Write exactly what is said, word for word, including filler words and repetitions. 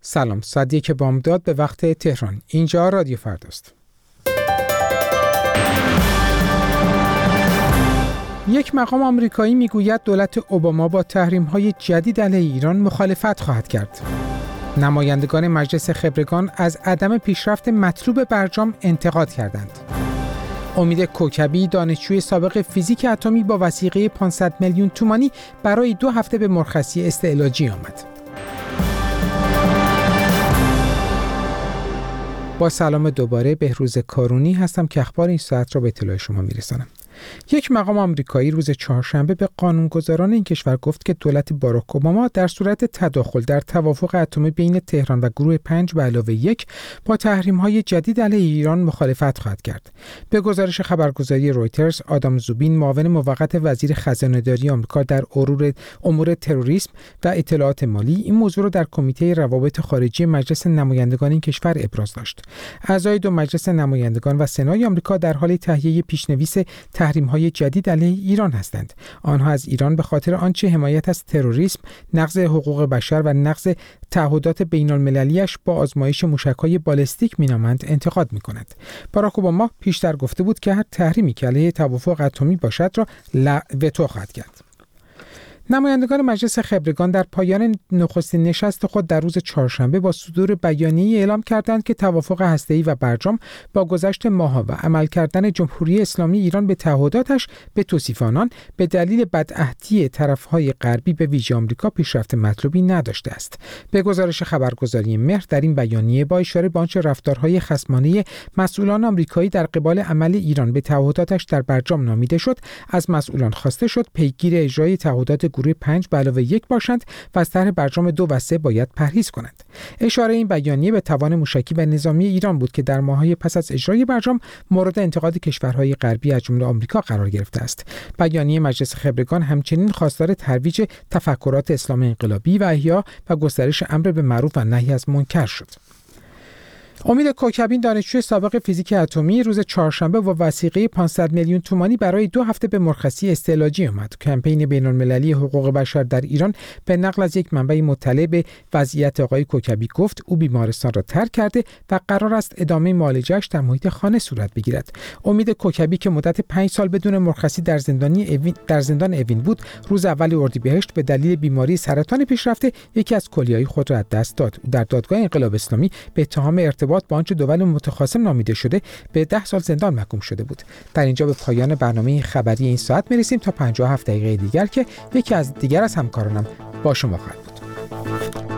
سلام، ساعت یک بامداد به وقت تهران. اینجا رادیو فرداست. یک مقام آمریکایی میگوید دولت اوباما با تحریم‌های جدید علیه ایران مخالفت خواهد کرد. نمایندگان مجلس خبرگان از عدم پیشرفت مطلوب برجام انتقاد کردند. امید کوکبی دانشجوی سابق فیزیک اتمی با وثیقه پانصد میلیون تومانی برای دو هفته به مرخصی استعلاجی آمد. با سلام دوباره، بهروز کارونی هستم که اخبار این ساعت را به اطلاع شما میرسانم. یک مقام آمریکایی روز چهارشنبه به قانونگذاران این کشور گفت که دولت باراک اوباما در صورت تداخل در توافق اتمی بین تهران و گروه پنج به علاوه یک با تحریم‌های جدید علیه ایران مخالفت خواهد کرد. به گزارش خبرگزاری رویترز، آدام زوبین، معاون موقت وزیر خزانه‌داری آمریکا در امور امور تروریسم و اطلاعات مالی، این موضوع را در کمیته روابط خارجی مجلس نمایندگان این کشور ابراز داشت. اعضای دو مجلس نمایندگان و سنای آمریکا در حال تهیه پیش‌نویس تحریم‌های جدید علیه ایران هستند. آنها از ایران به خاطر آنچه حمایت از تروریسم، نقض حقوق بشر و نقض تعهدات بین‌المللی‌اش با آزمایش موشک‌های بالستیک می‌نامند انتقاد می‌کنند. باراک اوباما پیشتر گفته بود که هر تحریمی که علیه توافق اتمی باشد را وتو خواهد کرد. نمایندگان مجلس خبرگان در پایان نخستین نشست خود در روز چهارشنبه با صدور بیانیه‌ای اعلام کردند که توافق هسته‌ای و برجام با گذشت ماه‌ها و عمل کردن جمهوری اسلامی ایران به تعهداتش به توصیف آنان به دلیل بدعهدی طرف‌های غربی به ویژه آمریکا پیشرفت مطلوبی نداشته است. به گزارش خبرگزاری مهر، در این بیانیه با اشاره به آنچه رفتارهای خصمانه مسئولان آمریکایی در قبال عمل ایران به تعهداتش در برجام نامیده شد، از مسئولان خواسته شد پیگیر اجرای تعهدات گروه پنج به علاوه یک باشند و از طرح برجام دو و سه باید پرهیز کنند. اشاره این بیانیه به توان موشکی و نظامی ایران بود که در ماه‌های پس از اجرای برجام مورد انتقاد کشورهای غربی از جمله آمریکا قرار گرفته است. بیانیه مجلس خبرگان همچنین خواستار ترویج تفکرات اسلام انقلابی و احیا و گسترش امر به معروف و نهی از منکر شد. امید کوکبی دانشجوی سابق فیزیک اتمی روز چهارشنبه با وثیقه پانصد میلیون تومانی برای دو هفته به مرخصی استعلاجی آمد. کمپین بین‌المللی حقوق بشر در ایران به نقل از یک منبع مطلع به وضعیت آقای کوکبی گفت او بیمارستان را ترک کرده و قرار است ادامه معالجه‌اش در محیط خانه صورت بگیرد. امید کوکبی که مدت پنج سال بدون مرخصی در زندانی اوین در زندان اوین بود، روز اول اردیبهشت به دلیل بیماری سرطان پیشرفته یکی از کلیه‌های خود را از دست داد. او در دادگاه انقلاب اسلامی به اتهام ارتباط با آنچه دول متخاصم نامیده شده به ده سال زندان محکوم شده بود. در اینجا به پایان برنامه خبری این ساعت میرسیم تا پنجاه و هفت دقیقه دیگر که یکی از دیگر از همکارانم با شما خواهد بود.